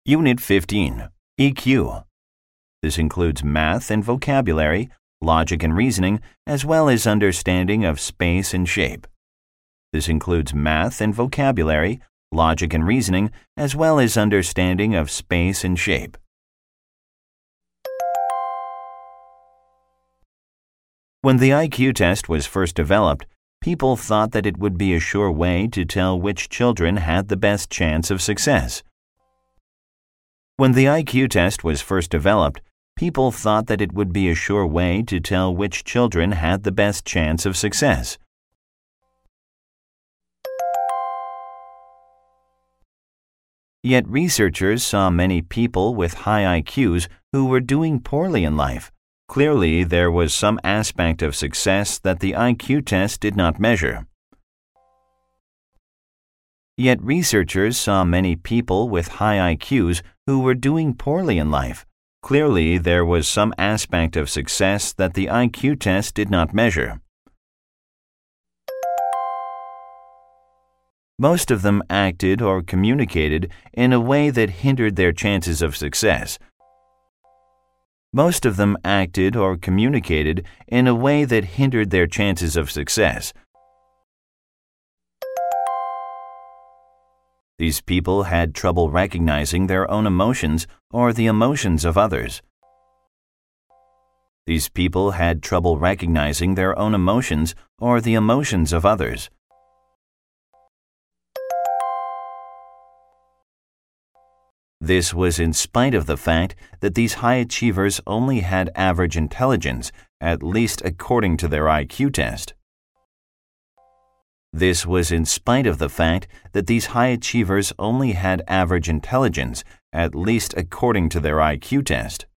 Unit 15, EQ. This includes math and vocabulary, logic and reasoning, as well as understanding of space and shape. This includes math and vocabulary, logic and reasoning, as well as understanding of space and shape. When the IQ test was first developed, people thought that it would be a sure way to tell which children had the best chance of success. When the IQ test was first developed, people thought that it would be a sure way to tell which children had the best chance of success. Yet researchers saw many people with high IQs who were doing poorly in life. Clearly, there was some aspect of success that the IQ test did not measure. Yet researchers saw many people with high IQs who were doing poorly in life. Clearly, there was some aspect of success that the IQ test did not measure. Most of them acted or communicated in a way that hindered their chances of success. Most of them acted or communicated in a way that hindered their chances of success. These people had trouble recognizing their own emotions or the emotions of others. These people had trouble recognizing their own emotions or the emotions of others. This was in spite of the fact that these high achievers only had average intelligence, at least according to their IQ test. This was in spite of the fact that these high achievers only had average intelligence, at least according to their IQ test.